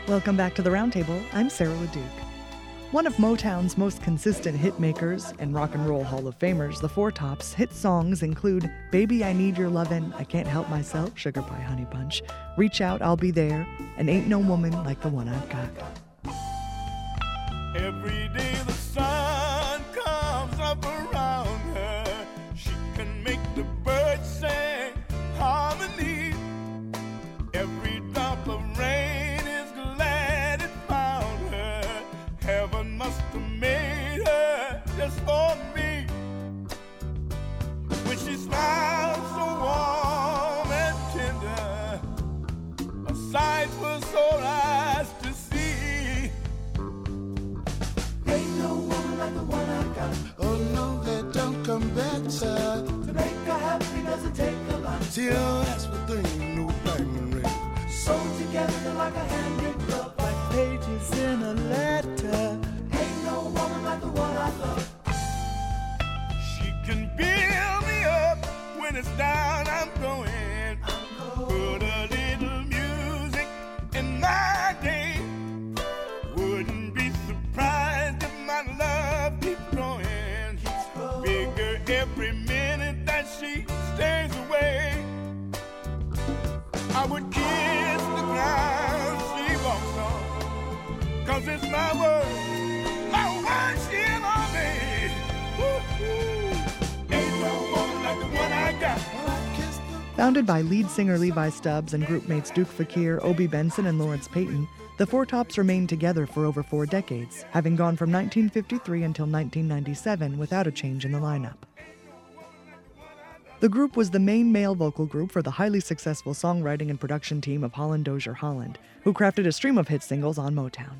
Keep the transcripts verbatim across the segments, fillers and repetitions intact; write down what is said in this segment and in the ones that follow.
Welcome back to the Roundtable. I'm Sarah LeDuc. One of Motown's most consistent hit makers and Rock and Roll Hall of Famers, the Four Tops' hit songs include Baby I Need Your Lovin', I Can't Help Myself, Sugar Pie Honey Punch, Reach Out, I'll Be There, and Ain't No Woman Like the One I've Got. Every day the sun comes up around her, she can make the birds sing harmony. Every drop of rain is glad it found her. Heaven must have made her just for me. When she smiles so warm and tender, a sight for sore eyes to see. Ain't no woman like the one I got. Oh no, that don't come better. To make her happy doesn't take a lot. See, don't ask for things, no diamond ring. Sewn together like a hand in glove, like pages in a letter. Ain't no woman like the one I love. She can build me up when it's down, I'm going. Put a little music in my day. Wouldn't be surprised if my love keeps growing. Bigger every minute that she stays away. I would kiss the ground she walks on, 'cause it's my word, my word she'll obey. Woo-hoo. Ain't no woman like the one I got. Founded by lead singer Levi Stubbs and group mates Duke Fakir, Obie Benson, and Lawrence Payton, the Four Tops remained together for over four decades, having gone from nineteen fifty-three until nineteen ninety-seven without a change in the lineup. The group was the main male vocal group for the highly successful songwriting and production team of Holland Dozier Holland, who crafted a stream of hit singles on Motown.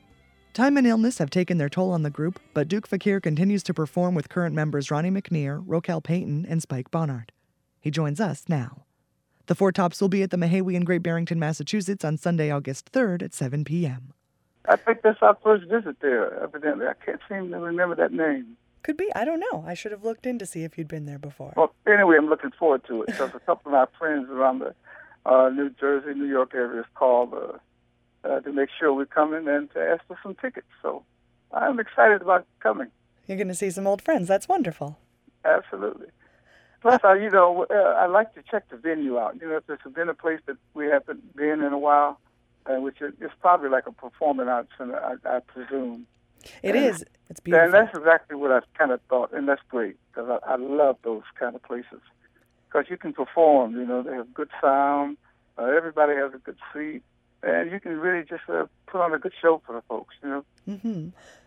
Time and illness have taken their toll on the group, but Duke Fakir continues to perform with current members Ronnie McNear, Rokel Payton, and Spike Bonard. He joins us now. The Four Tops will be at the Mahawi in Great Barrington, Massachusetts on Sunday, August third at seven p.m. I think that's our first visit there, evidently. I can't seem to remember that name. Could be. I don't know. I should have looked in to see if you'd been there before. Well, anyway, I'm looking forward to it because a couple of my friends around the uh, New Jersey, New York areas called uh, uh, to make sure we're coming and to ask for some tickets. So I'm excited about coming. You're going to see some old friends. That's wonderful. Absolutely. Plus, I, you know, uh, I like to check the venue out. You know, if it's been a place that we haven't been in a while, uh, which is it's probably like a performing arts center, I, I presume. It and, is. It's beautiful. And that's exactly what I kind of thought, and that's great because I, I love those kind of places because you can perform. You know, they have good sound. Uh, everybody has a good seat, and you can really just uh, put on a good show for the folks. You know. Mm-hmm.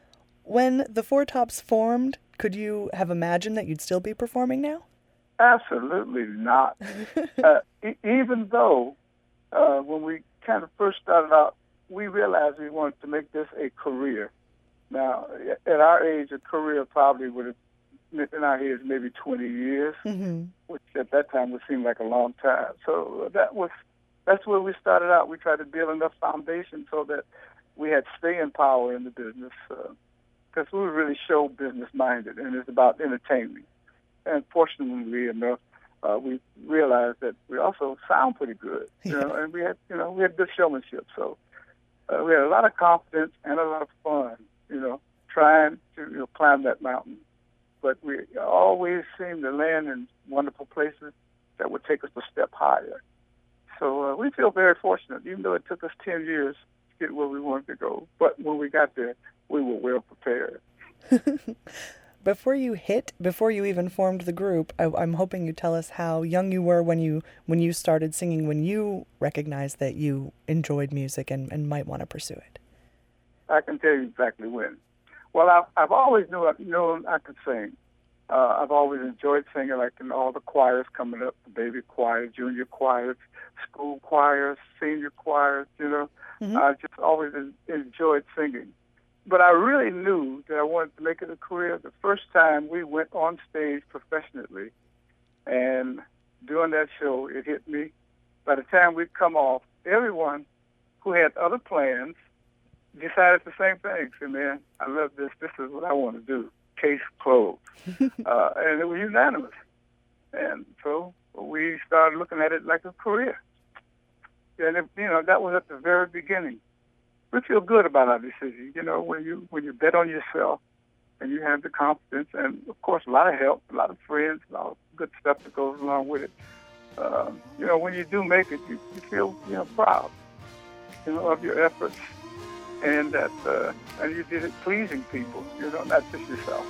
When the Four Tops formed, could you have imagined that you'd still be performing now? Absolutely not. uh, e- even though uh, when we kind of first started out, we realized we wanted to make this a career. Now, at our age, a career probably would have, in our heads, maybe twenty years, mm-hmm. which at that time would seem like a long time. So that was that's where we started out. We tried to build enough foundation so that we had staying power in the business, because uh, we were really show business minded, and it's about entertainment. And fortunately enough, uh, we realized that we also sound pretty good, you know, and we had, you know, we had good showmanship. So uh, we had a lot of confidence and a lot of fun, you know, trying to you know, climb that mountain. But we always seemed to land in wonderful places that would take us a step higher. So uh, we feel very fortunate, even though it took us ten years to get where we wanted to go. But when we got there, we were well prepared. Before you hit, before you even formed the group, I, I'm hoping you tell us how young you were when you when you started singing, when you recognized that you enjoyed music and, and might want to pursue it. I can tell you exactly when. Well, I've, I've always knew, known I could sing. Uh, I've always enjoyed singing, like in all the choirs coming up, the baby choir, junior choirs, school choirs, senior choirs, you know. Mm-hmm. I just always enjoyed singing. But I really knew that I wanted to make it a career the first time we went on stage professionally. And during that show, it hit me. By the time we'd come off, everyone who had other plans decided the same thing. Said, man, I love this. This is what I want to do. Case closed. uh, and it was unanimous. And so we started looking at it like a career. And, it, you know, that was at the very beginning. we feel good about our decision. You know, when you when you bet on yourself and you have the confidence, and of course a lot of help, a lot of friends, a lot of good stuff that goes along with it. Uh, you know, when you do make it, you, you feel you know proud, you know, of your efforts, and that uh, and you did it pleasing people. You know, not just yourself.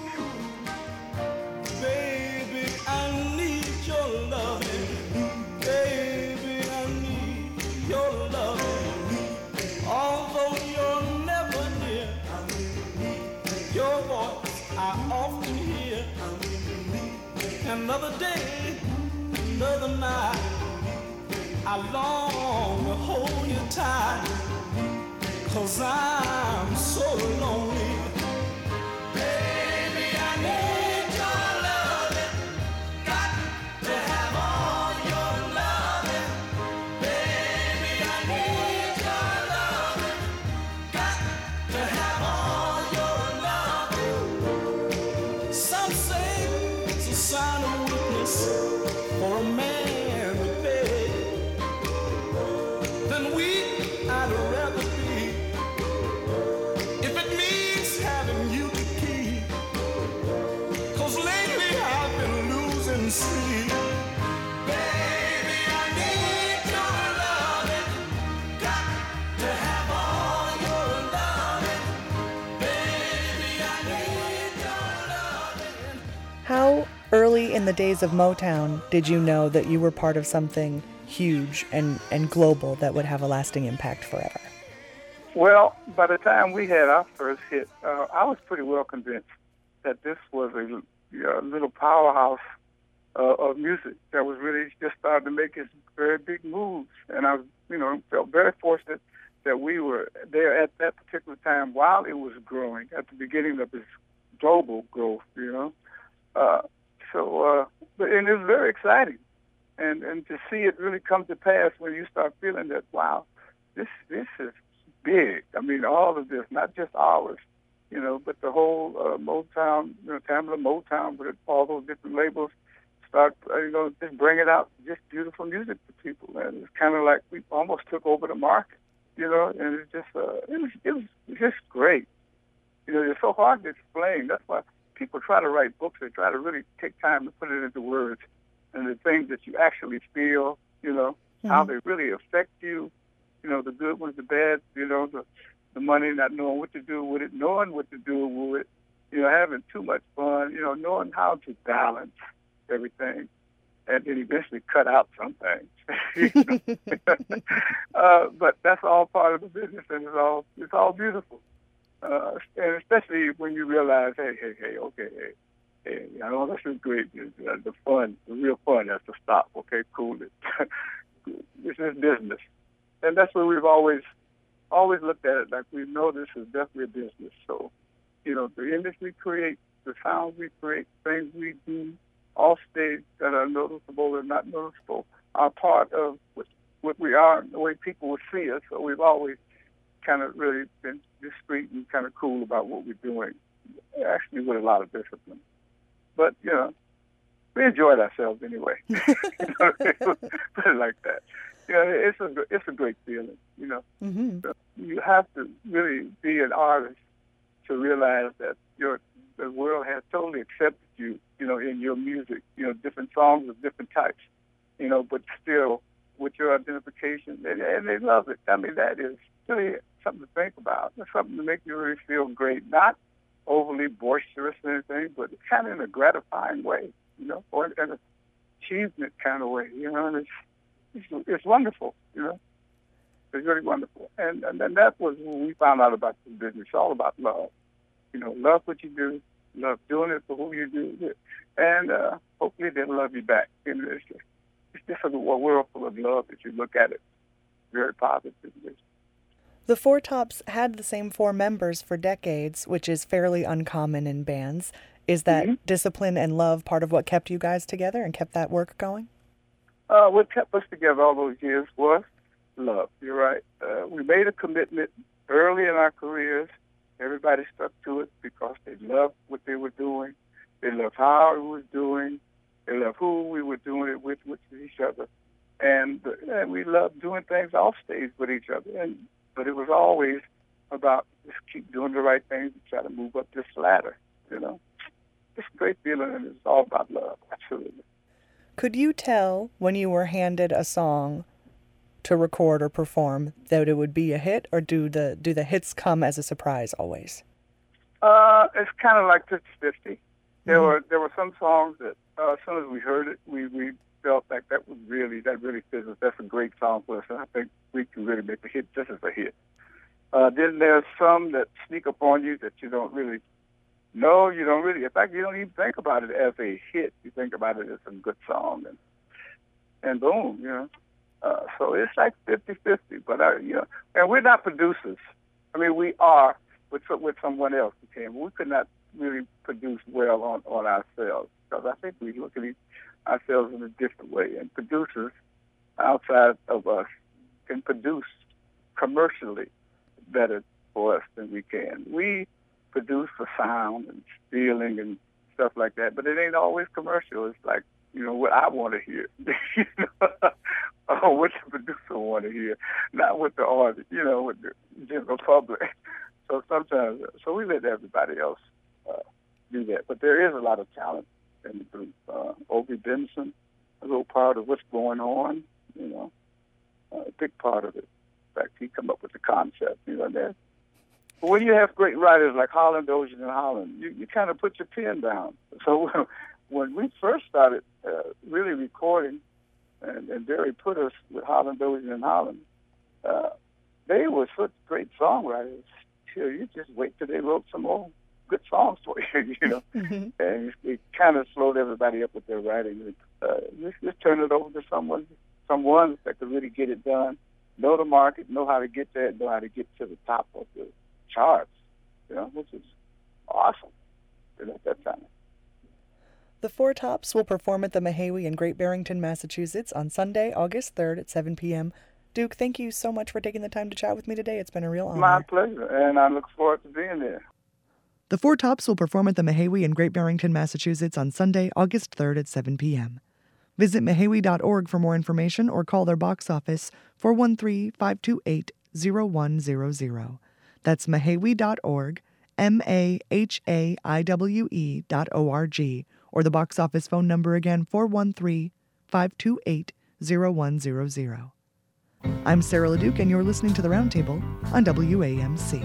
Baby, I need your loving. Baby, I need your loving. Although you're never near, your voice I often hear. Another day, another night, I long to hold you tight, 'cause I'm so lonely. Baby, I need your loving. Got to have all your loving. Baby, I need your loving. Got to have all your loving. Some say it's a sign of weakness for a man to beg. Then weak I'd rather be, if it means having you to keep. 'Cause lately I've been losing sleep. Baby, I need your loving. Got to have all your loving. Baby, I need your loving. How early in the days of Motown did you know that you were part of something huge and, and global that would have a lasting impact forever? Well, by the time we had our first hit, uh, I was pretty well convinced that this was a, a little powerhouse uh, of music that was really just starting to make its very big moves. And I, you know, felt very fortunate that we were there at that particular time while it was growing, at the beginning of its global growth, you know. Uh, so, uh, but, and it was very exciting. And and to see it really come to pass when you start feeling that, wow, this this is big. I mean, all of this, not just ours, you know, but the whole uh, Motown, you know, Tamla Motown, with all those different labels, start, uh, you know, just bringing out just beautiful music to people. And it's kind of like we almost took over the market, you know, and it's just, uh, it was, it was just great. You know, it's so hard to explain. That's why people try to write books. They try to really take time to put it into words, and the things that you actually feel, you know, mm-hmm. how they really affect you, you know, the good ones, the bad, you know, the the money, not knowing what to do with it, knowing what to do with it, you know, having too much fun, you know, knowing how to balance everything, and then eventually cut out some things. uh, but that's all part of the business, and it's all it's all beautiful. Uh, and especially when you realize, hey, hey, hey, okay, hey, hey, I know this is great. The, the fun, the real fun has to stop. Okay, cool it. This is business. And that's where we've always always looked at it, like we know this is definitely a business. So, you know, the image we create, the sounds we create, things we do off stage that are noticeable or not noticeable are part of what, what we are and the way people will see us. So we've always kind of really been discreet and kind of cool about what we're doing, actually with a lot of discipline. But, you know, we enjoyed ourselves anyway. You know, put it like that. You know, it's a it's a great feeling. You know, mm-hmm. So you have to really be an artist to realize that your the world has totally accepted you. You know, in your music. You know, different songs of different types. You know, but still with your identification, and, and they love it. I mean, that is really something to think about. It's something to make you really feel great. Not overly boisterous or anything, but kind of in a gratifying way. You know, or in an achievement kind of way. You know, and it's It's, it's wonderful, you know. It's really wonderful. And, and and that was when we found out about the business. It's all about love. You know, love what you do, love doing it for who you do it, and uh, hopefully they'll love you back. And it's just, it's just a world full of love if you look at it very positively. The Four Tops had the same four members for decades, which is fairly uncommon in bands. Is that mm-hmm. discipline and love part of what kept you guys together and kept that work going? Uh, what kept us together all those years was love. You're right. Uh, we made a commitment early in our careers. Everybody stuck to it because they loved what they were doing. They loved how we were doing. They loved who we were doing it with, with each other. And, and we loved doing things off stage with each other. And but it was always about just keep doing the right things and try to move up this ladder, you know. It's a great feeling, and it's all about love, absolutely. Could you tell when you were handed a song to record or perform that it would be a hit, or do the do the hits come as a surprise always? Uh, it's kind of like fifty-fifty. There Mm-hmm. were there were some songs that uh, as soon as we heard it, we, we felt like that was really that really fits us. That's a great song for us, and I think we can really make a hit just as a hit. Uh, then there's some that sneak up on you that you don't really know. You don't really. In fact, you don't even think about it as a hit. You think about it as a good song, and and boom, you know. Uh, so it's like fifty-fifty. But I, you know, and we're not producers. I mean, we are with with someone else. We can. We could not really produce well on, on ourselves, because I think we look at ourselves in a different way. And producers outside of us can produce commercially better for us than we can. We produce for sound and feeling and stuff like that, but it ain't always commercial. It's like, you know, what I want to hear, you know, or what the producer want to hear, not what the artist, you know, with the general public. So sometimes, so we let everybody else uh, do that. But there is a lot of talent in the group. Uh, Obie Benson, a little part of what's going on, you know, uh, a big part of it. In fact, he come up with the concept, you know, that. But when you have great writers like Holland Ocean and Holland, you, you kind of put your pen down. So when we first started uh, really recording, and, and Barry put us with Holland Ocean and Holland, uh, they were such great songwriters. Till you just wait till they wrote some more good songs for you, you know. Mm-hmm. And it kind of slowed everybody up with their writing. Uh, just, just turn it over to someone, someone that could really get it done, know the market, know how to get there, know how to get to the top of the charts, you know, which is awesome at that time. The Four Tops will perform at the Mahawi in Great Barrington, Massachusetts on Sunday, August third at seven p.m. Duke, thank you so much for taking the time to chat with me today. It's been a real honor. My pleasure, and I look forward to being there. The Four Tops will perform at the Mahawi in Great Barrington, Massachusetts on Sunday, August third at seven p.m. Visit mahawi dot org for more information or call their box office four one three, five two eight, zero one zero zero. That's mahawi dot org, M A H A I W E dot O R G, or the box office phone number again, four one three, five two eight, zero one zero zero. I'm Sarah LeDuc, and you're listening to The Roundtable on W A M C.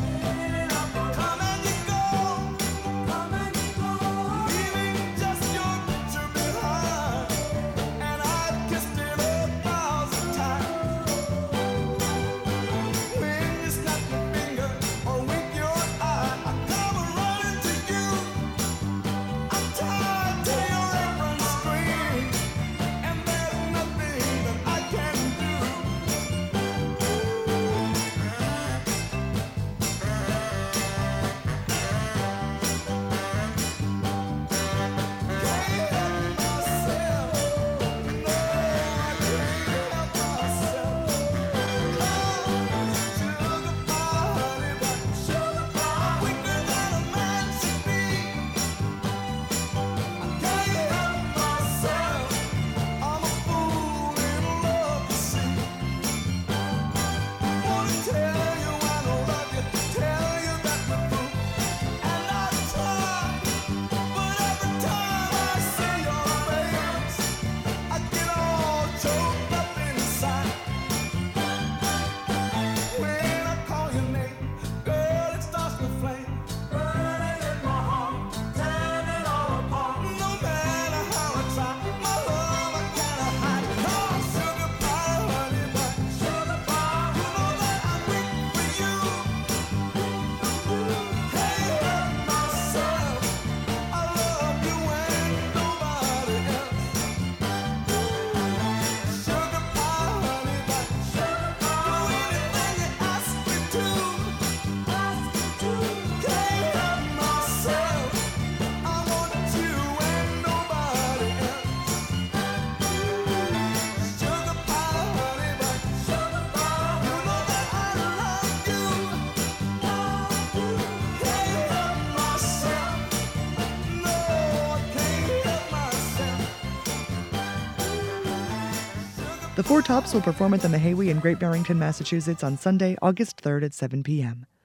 Just your The Four Tops will perform at the Mahawi in Great Barrington, Massachusetts on Sunday, August third at seven p.m.